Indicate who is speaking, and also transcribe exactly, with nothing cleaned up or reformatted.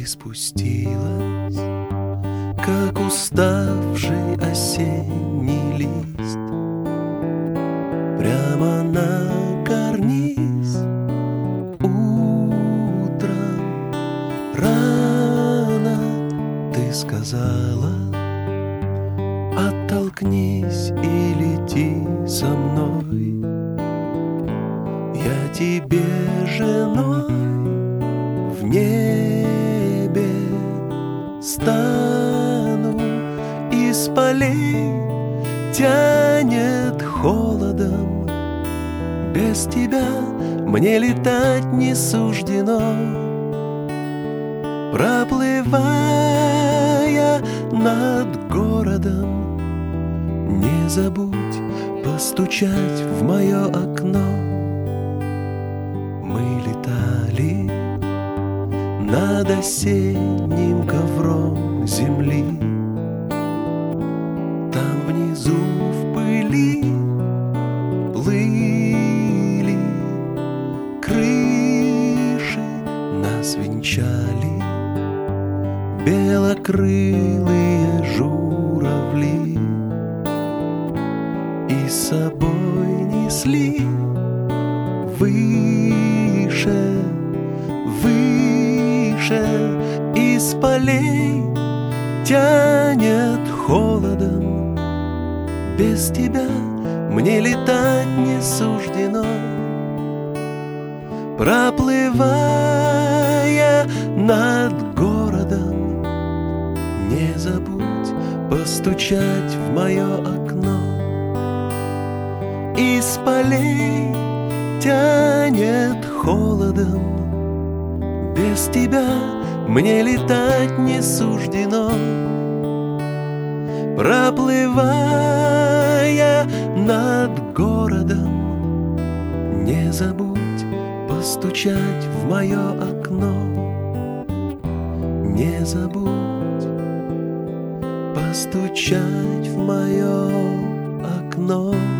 Speaker 1: спустилась, как уставший осенний лист, прямо на карниз. Утром рано ты сказала: оттолкнись и лети со мной. Я тебе женой в небе стану, из полей тянет холодом. Без тебя мне летать не суждено. Проплывая над городом, не забудь постучать в мое окно. Мы летали над осенним ковром земли. Там внизу в пыли плыли крыши, нас венчали белокрылые журавли и с собой несли выше, выше. Из полей тянет холодом. Без тебя мне летать не суждено. Проплывая над городом, не забудь постучать в мое окно. Из полей тянет холодом. Без тебя мне летать не суждено. Проплывая над городом, не забудь постучать в мое окно. Не забудь постучать в мое окно.